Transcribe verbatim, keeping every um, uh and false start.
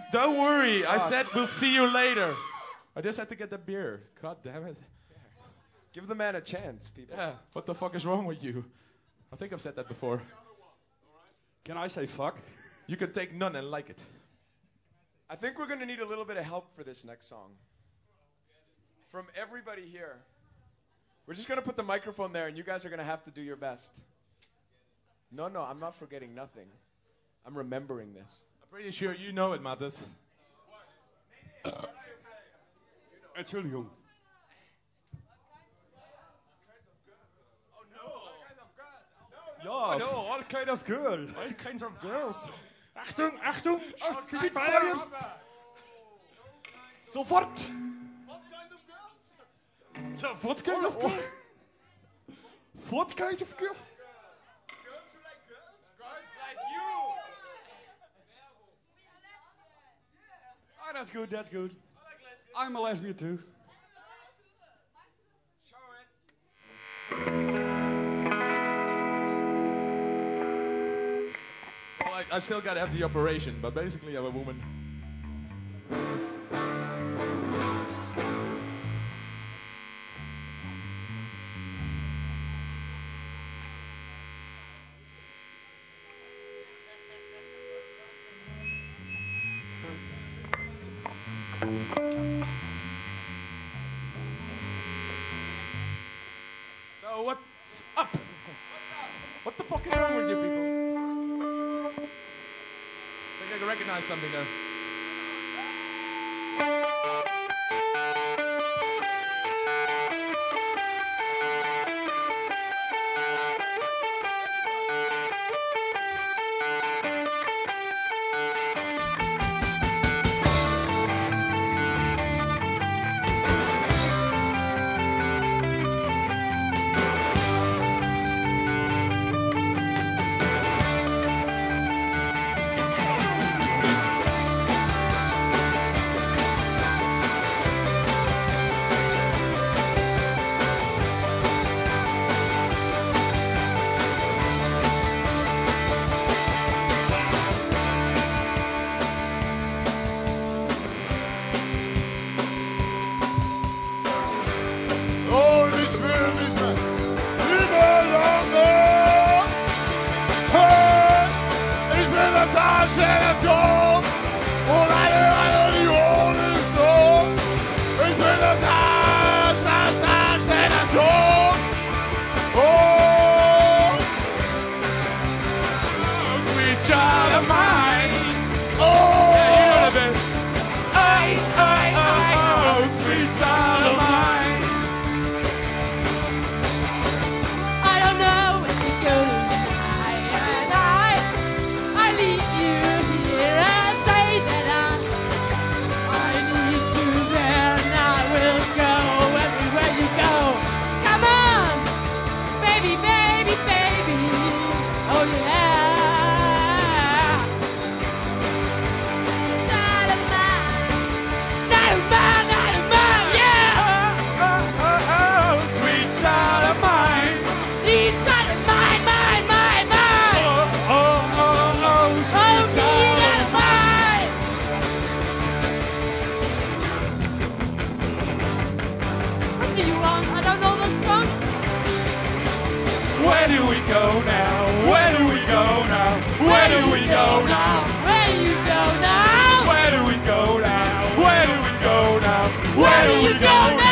Don't worry. I said we'll see you later. I just had to get the beer. God damn it. Give the man a chance, people. Yeah. What the fuck is wrong with you? I think I've said that before. Can I say fuck? You can take none and like it. I think we're going to need a little bit of help for this next song. From everybody here. We're just going to put the microphone there, and you guys are going to have to do your best. No, no, I'm not forgetting nothing. I'm remembering this. I'm pretty sure you know it, Mathis. Entschuldigung. Ja, I know, all kind of girls. All kinds of girls. Achtung, Achtung! Oh, keep fire! Sofort! Ja, what kind of girls? What kind of girls? Girls who like girls? Girls like you! Ah, that's good, that's good. I'm a lesbian too. Well, I, I still gotta have the operation, but basically I'm a woman. So what's up? What the fuck is wrong with you people? I think I can recognize something there. Where do we go now? Where do we go now? Where do we go now? Where do you go now? Where do we go now? Where do we go now? Where do you go now?